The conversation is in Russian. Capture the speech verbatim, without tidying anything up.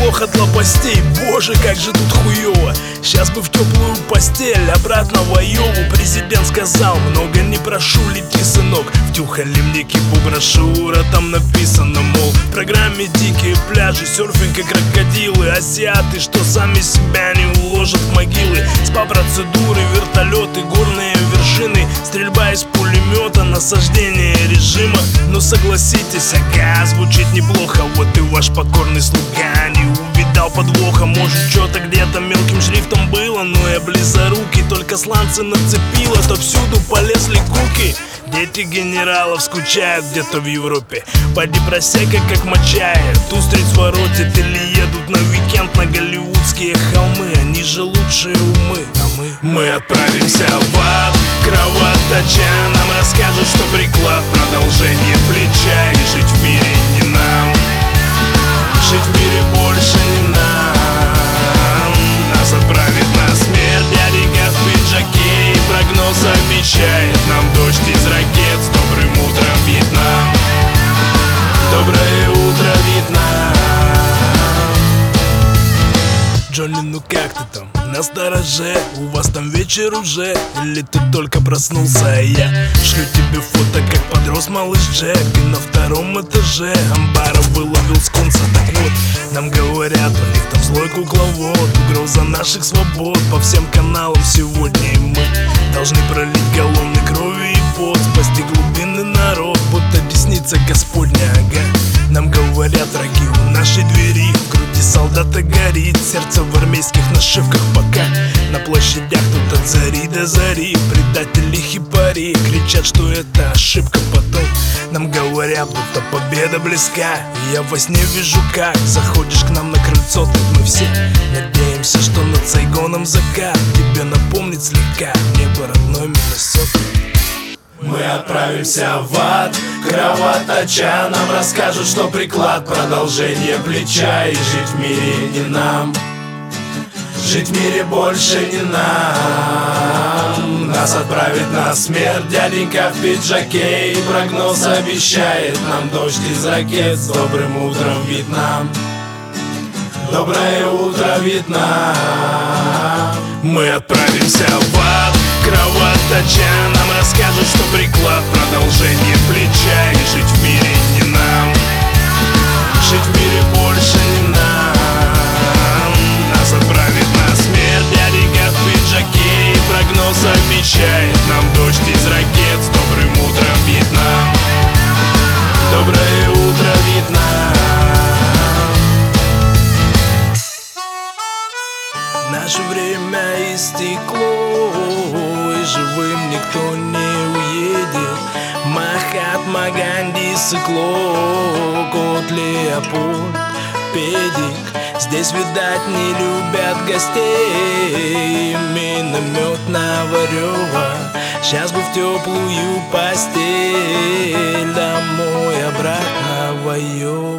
плохо от лопастей. Боже, как же тут хуёво. Сейчас бы в теплую постель, обратно в Айову. Президент сказал, много не прошу, лети, сынок. Втюхали мне кипу брошюра, там написано, мол, в программе дикие пляжи, серфинг и крокодилы. Азиаты, что сами себя не уложат в могилы. СПА-процедуры, вертолеты, горные вершины, стрельба из пулемета, насаждение режима. Но согласитесь, ага, звучит неплохо. Вот и ваш покорный слуга не увидал подвоха. Может, что-то где-то мелким шрифтом было, но я близорукий, только сланцы нацепило, то всюду полезли куки. Дети генералов скучают где-то в Европе. Поди просека как мочает, устриц воротит или едут на уикенд на голливудские холмы. Они же лучшие умы, а мы Мы отправимся в ад, кровоточа. Нам расскажут, что приклад продолжение плеча. И жить в мире не нам, жить в мире больше не нам. Нас отправит на смерть дяденька в пиджаке. И прогноз обещает нам дождь из ракет. С добрым утром, Вьетнам. Доброе утро, Вьетнам. Джонни, ну как ты там? На стороже, у вас там вечер уже? Или ты только проснулся, а я шлю тебе фото, как подрос малыш Джек. И на втором этаже амбара выловил скунса. Так вот, нам говорят, у них там злой кукловод. Угроза наших свобод по всем каналам сегодня. И мы должны пролить галлоны крови и пот, спасти глубинный народ, будто десница Господня, ага. Нам говорят, враги у нашей двери, в груди солдата горит, сердце в армейских нашивках пока. На площадях тут от зари до зари предатели хипари кричат, что это ошибка потом. Нам говорят, будто победа близка. И я во сне вижу, как заходишь к нам на крыльцо. Так мы все надеемся, что над Сайгоном закат тебе напомнит слегка небо родной Миннесоты. Мы отправимся в ад, кровоточа. Нам расскажут, что приклад продолжение плеча. И жить в мире не нам, жить в мире больше не нам. Нас отправит на смерть дяденька в пиджаке. И прогноз обещает нам дождь из ракет. С добрым утром, Вьетнам. Доброе утро, Вьетнам. Мы отправимся в ад, кровоточа. Нам расскажут, что приклад продолжение плеча. И жить в мире не нам, жить в мире больше не нам. Нас отправит на смерть дяденька в пиджаке. И прогноз обещает нам дождь из ракет. С добрым утром, Вьетнам. Доброе утро, Вьетнам. Наше время истекло, и живым никто не уедет. Махатма Ганди, Сыкло, Кот Леопольд, Педик. Здесь, видать, не любят гостей. Миномет Наварева, сейчас бы в теплую постель. Домой, обратно в Айову.